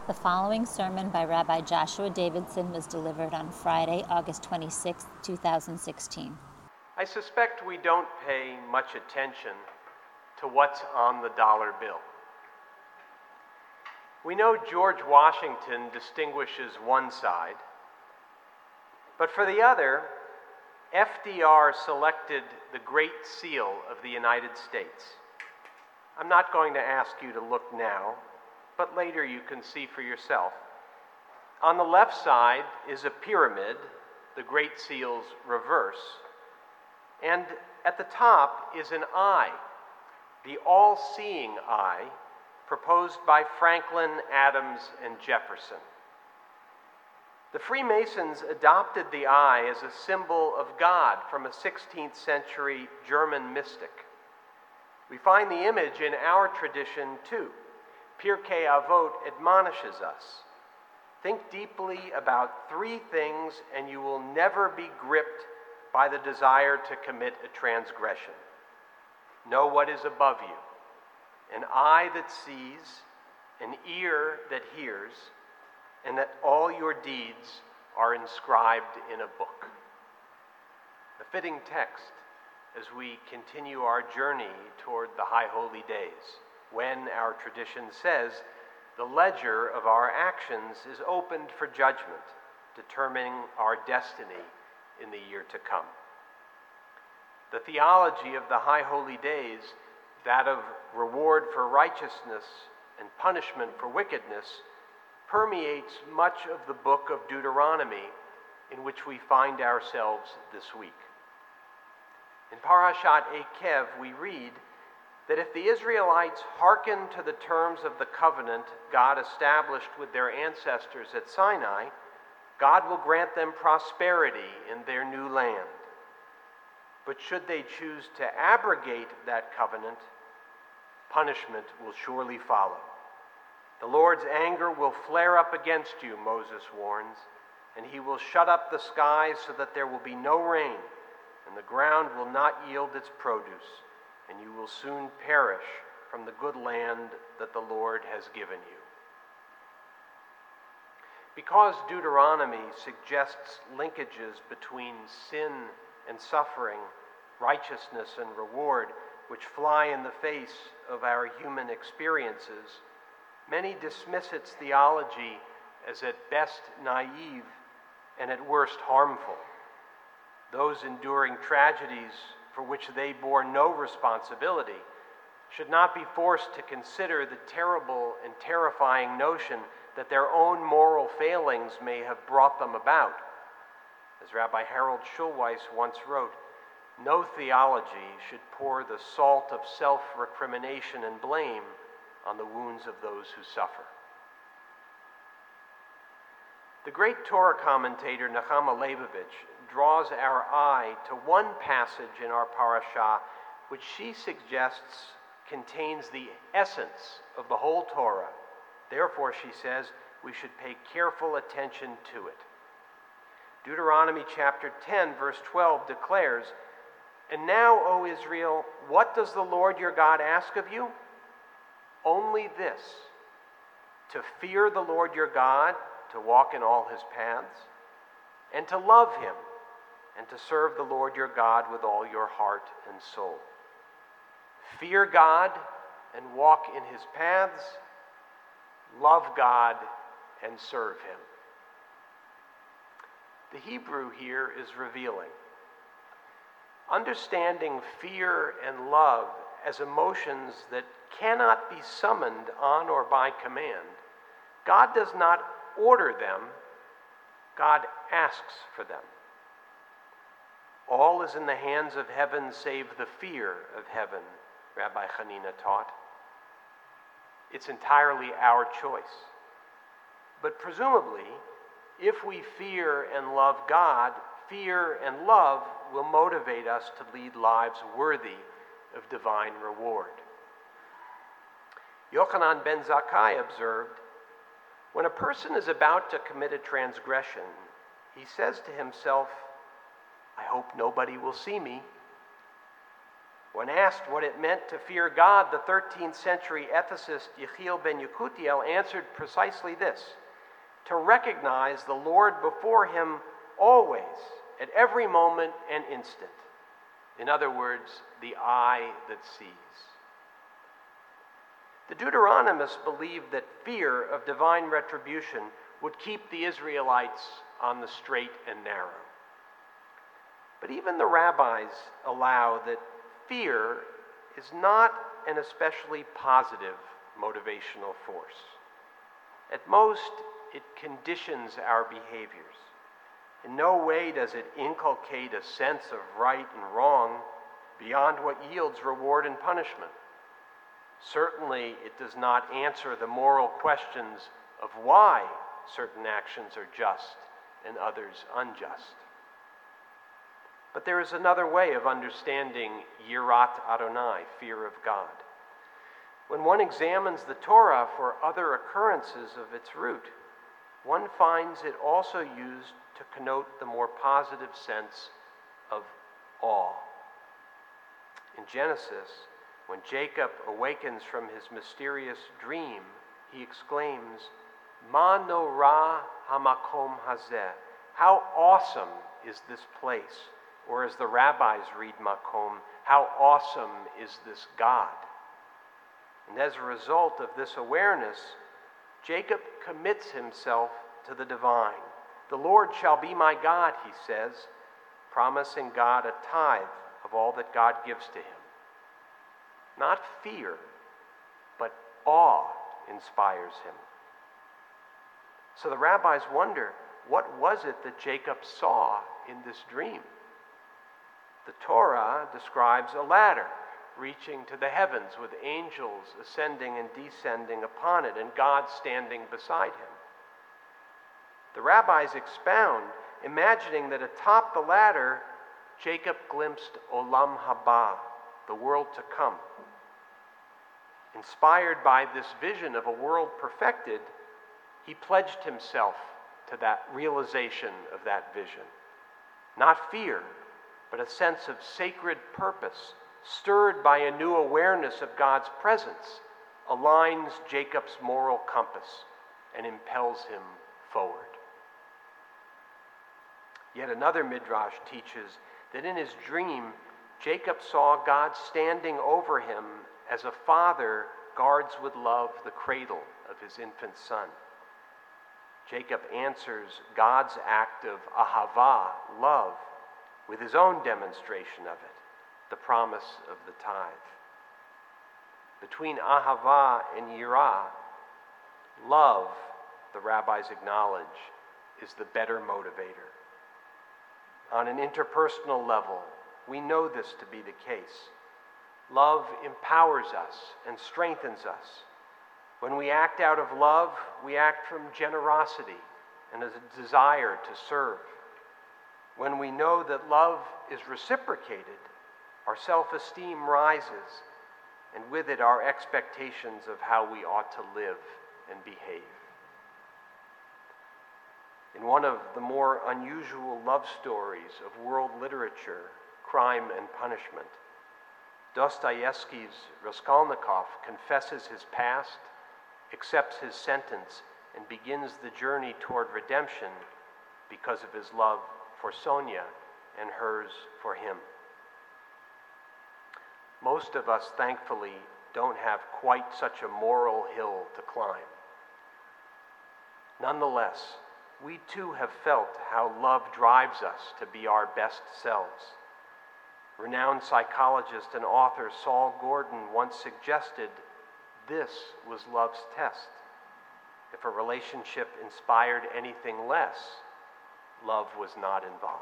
The following sermon by Rabbi Joshua Davidson was delivered on Friday, August 26, 2016. I suspect we don't pay much attention to what's on the dollar bill. We know George Washington distinguishes one side, but for the other, FDR selected the Great Seal of the United States. I'm not going to ask you to look now, but later you can see for yourself. On the left side is a pyramid, the Great Seal's reverse, and at the top is an eye, the all-seeing eye, proposed by Franklin, Adams, and Jefferson. The Freemasons adopted the eye as a symbol of God from a 16th century German mystic. We find the image in our tradition too. Pirkei Avot admonishes us. Think deeply about three things and you will never be gripped by the desire to commit a transgression. Know what is above you, an eye that sees, an ear that hears, and that all your deeds are inscribed in a book. A fitting text as we continue our journey toward the High Holy Days, when our tradition says the ledger of our actions is opened for judgment, determining our destiny in the year to come. The theology of the High Holy Days, that of reward for righteousness and punishment for wickedness, permeates much of the book of Deuteronomy in which we find ourselves this week. In Parashat Ekev, we read that if the Israelites hearken to the terms of the covenant God established with their ancestors at Sinai, God will grant them prosperity in their new land. But should they choose to abrogate that covenant, punishment will surely follow. The Lord's anger will flare up against you, Moses warns, and he will shut up the skies so that there will be no rain, and the ground will not yield its produce, and you will soon perish from the good land that the Lord has given you. Because Deuteronomy suggests linkages between sin and suffering, righteousness and reward, which fly in the face of our human experiences, many dismiss its theology as at best naive and at worst harmful. Those enduring tragedies for which they bore no responsibility should not be forced to consider the terrible and terrifying notion that their own moral failings may have brought them about. As Rabbi Harold Schulweis once wrote, no theology should pour the salt of self-recrimination and blame on the wounds of those who suffer. The great Torah commentator Nechama Leibovich draws our eye to one passage in our parashah which she suggests contains the essence of the whole Torah. Therefore, she says, we should pay careful attention to it. Deuteronomy chapter 10, verse 12 declares, "And now, O Israel, what does the Lord your God ask of you? Only this, to fear the Lord your God, to walk in all his paths, and to love him, and to serve the Lord your God with all your heart and soul." Fear God and walk in his paths, love God and serve him. The Hebrew here is revealing. Understanding fear and love as emotions that cannot be summoned on or by command, God does not order them, God asks for them. All is in the hands of heaven save the fear of heaven, Rabbi Hanina taught. It's entirely our choice. But presumably, if we fear and love God, fear and love will motivate us to lead lives worthy of divine reward. Yochanan ben Zakkai observed, when a person is about to commit a transgression, he says to himself, I hope nobody will see me. When asked what it meant to fear God, the 13th century ethicist Yechiel ben Yekutiel answered precisely this: to recognize the Lord before him always, at every moment and instant. In other words, the eye that sees. The Deuteronomists believed that fear of divine retribution would keep the Israelites on the straight and narrow. But even the rabbis allow that fear is not an especially positive motivational force. At most, it conditions our behaviors. In no way does it inculcate a sense of right and wrong beyond what yields reward and punishment. Certainly, it does not answer the moral questions of why certain actions are just and others unjust. But there is another way of understanding Yirat Adonai, fear of God. When one examines the Torah for other occurrences of its root, one finds it also used to connote the more positive sense of awe. In Genesis, when Jacob awakens from his mysterious dream, he exclaims, "Ma norah hamakom hazeh." How awesome is this place? Or as the rabbis read makom, how awesome is this God? And as a result of this awareness, Jacob commits himself to the divine. The Lord shall be my God, he says, promising God a tithe of all that God gives to him. Not fear, but awe inspires him. So the rabbis wonder, what was it that Jacob saw in this dream? The Torah describes a ladder reaching to the heavens with angels ascending and descending upon it and God standing beside him. The rabbis expound, imagining that atop the ladder, Jacob glimpsed Olam Haba, the world to come. Inspired by this vision of a world perfected, he pledged himself to that realization of that vision. Not fear, but a sense of sacred purpose, stirred by a new awareness of God's presence, aligns Jacob's moral compass and impels him forward. Yet another midrash teaches that in his dream, Jacob saw God standing over him as a father guards with love the cradle of his infant son. Jacob answers God's act of ahava, love, with his own demonstration of it, the promise of the tithe. Between ahava and yirah, love, the rabbis acknowledge, is the better motivator. On an interpersonal level, we know this to be the case. Love empowers us and strengthens us. When we act out of love, we act from generosity and a desire to serve. When we know that love is reciprocated, our self-esteem rises, and with it our expectations of how we ought to live and behave. In one of the more unusual love stories of world literature, Crime and Punishment, Dostoevsky's Raskolnikov confesses his past, accepts his sentence, and begins the journey toward redemption because of his love for Sonia and hers for him. Most of us, thankfully, don't have quite such a moral hill to climb. Nonetheless, we too have felt how love drives us to be our best selves. Renowned psychologist and author Saul Gordon once suggested this was love's test. If a relationship inspired anything less, love was not involved.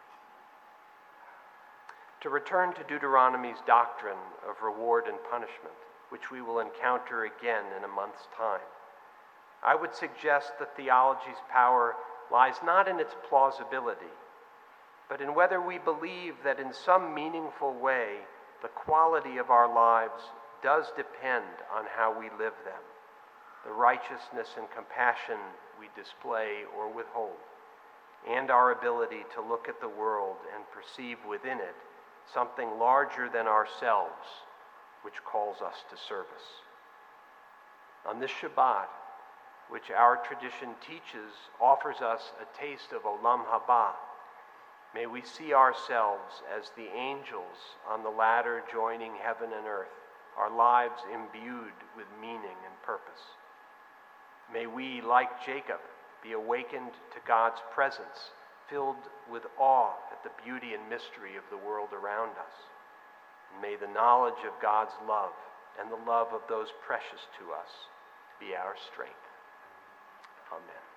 To return to Deuteronomy's doctrine of reward and punishment, which we will encounter again in a month's time, I would suggest that theology's power lies not in its plausibility, but in whether we believe that in some meaningful way the quality of our lives does depend on how we live them, the righteousness and compassion we display or withhold, and our ability to look at the world and perceive within it something larger than ourselves, which calls us to service. On this Shabbat, which our tradition teaches offers us a taste of Olam Haba, may we see ourselves as the angels on the ladder joining heaven and earth, our lives imbued with meaning and purpose. May we, like Jacob, be awakened to God's presence, filled with awe at the beauty and mystery of the world around us. And may the knowledge of God's love and the love of those precious to us be our strength. Amen.